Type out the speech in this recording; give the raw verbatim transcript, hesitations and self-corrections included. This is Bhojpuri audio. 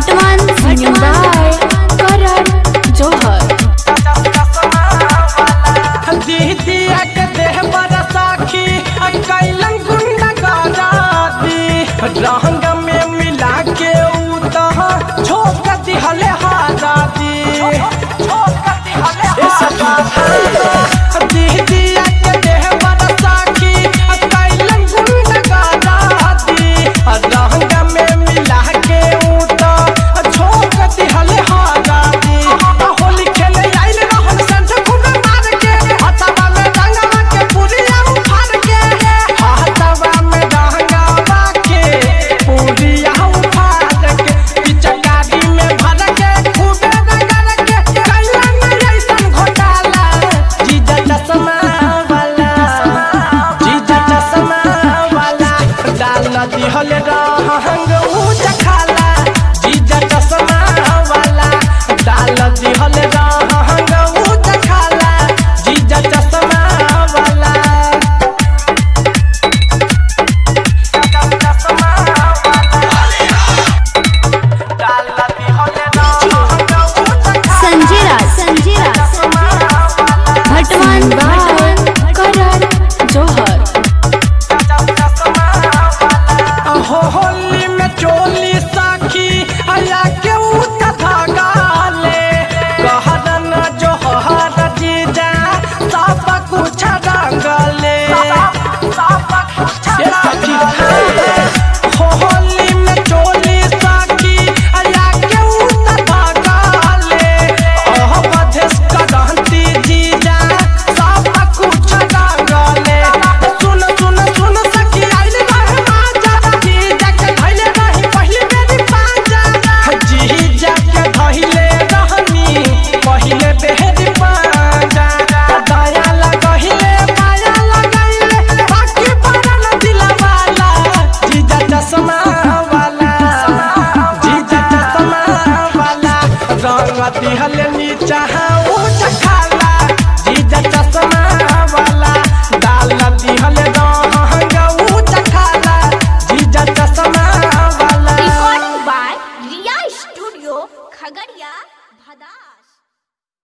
भटवान भटवान करण जोहर दीदिया के देह बड़ा साखी कैलन गुंडा गादी रंग में मिला के उतहा छोक दिहले हादादी दीदिया के देह बड़ा साखी कैलन गुंडा गादी रंग में मिला के उतहा छोक दिहले हादादी होली खेले आइल रहन संत खूब मार के हाथवा में रंगवा के पुरिया उखाड़ के हाथवा में रंगवा के पुरिया उखाड़ के पिचकारी में भर के खूबे रगड़ के कैला में ऐसन घोटाला जीजा चश्मा वाला जीजा चश्मा वाला डाल दिहले रहंग ऊंच खाला जीजा चश्मा वाला डाल दिहले रहंग ऊंच खाला जीजा चश्मा वाला चश्मा वाला डाल दिहले रहंग ऊंच संजीरा संजीरा भटवान भटवान करण जोहर हो होली में चोली साखी आया के उता धागा ले कहरन जोहर जीजा सब कुछ रंगले ये सखी हो होली में चोली साखी आया के उता धागा ले ओह बधेस करंती जीजा सब कुछ रंगले सुन सुन सुन सखी आइल रहे माजा जीजा के धइले रही पहली बेरी पाजा जीजा के धइले रहनी पहले बेरी पाजा दया लगहिले माया लगइले बाकी परन दिलवाला जीजा चश्मा वाला जीजा चश्मा वाला रंग दिहले नीचा